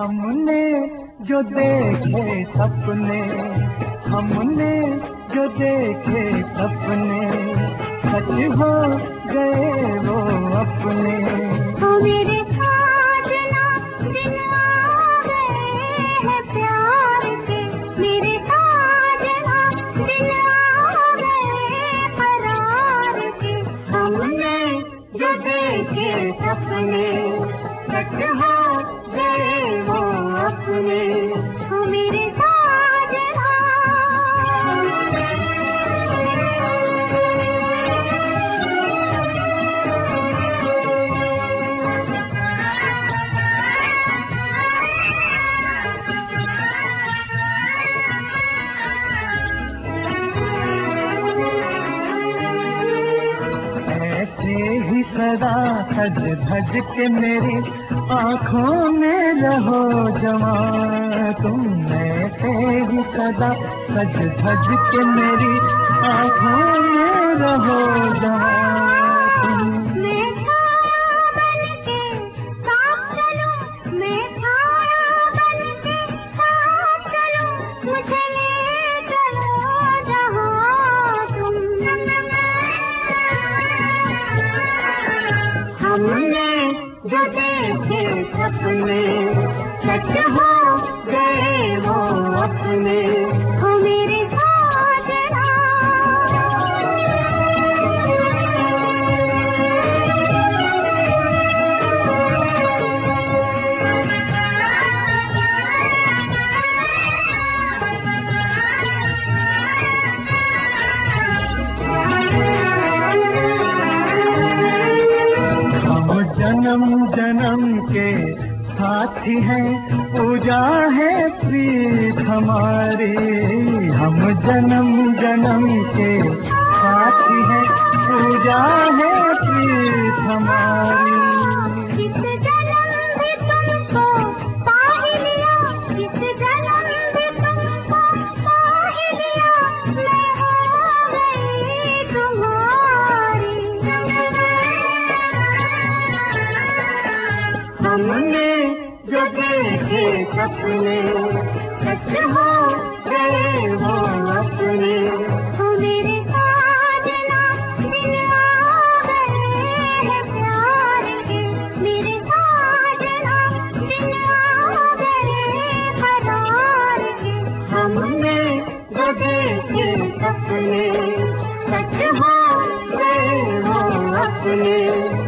हमने जो देखे सपने, हमने जो देखे सपने, सच हो गए वो अपने। ओ मेरे साजना दिन आ गए हैं प्यार के, मेरे साजना दिन आ गए करार के। हमने जो देखे सपने, सच हो गए वो अपने। ओ मेरे साजना। ऐसे ही सदा सज धज के मेरी आँखों में रहो जवां तुम। ऐसे ही सदा सज धज के मेरी आँखों में रहो जवां तुम। मैं छाया बनके साथ चलूं, मैं छाया बनके साथ चलूं, मुझे ले चलो जहाँ तुम। हमने जो देखे सपने, सच हो गए वो अपने। ओ मेरे साजना। हम जन्म जन्म के साथी हैं, पूजा है प्रीत हमारी। हम जन्म जन्म के साथी हैं, पूजा है प्रीत हमारी। इस जन्म भी तुमको पा ही लिया, इस जन्म भी तुमको पा ही लिया, मैं हो गई तुम्हारी। हमने जो देखे सपने, सच हो गए वो अपने। ओ मेरे साजना दिन आ गए हैं प्यार के, मेरे साजना दिन आ गए करार के। हमने जो देखे सपने, सच हो गए वो अपने।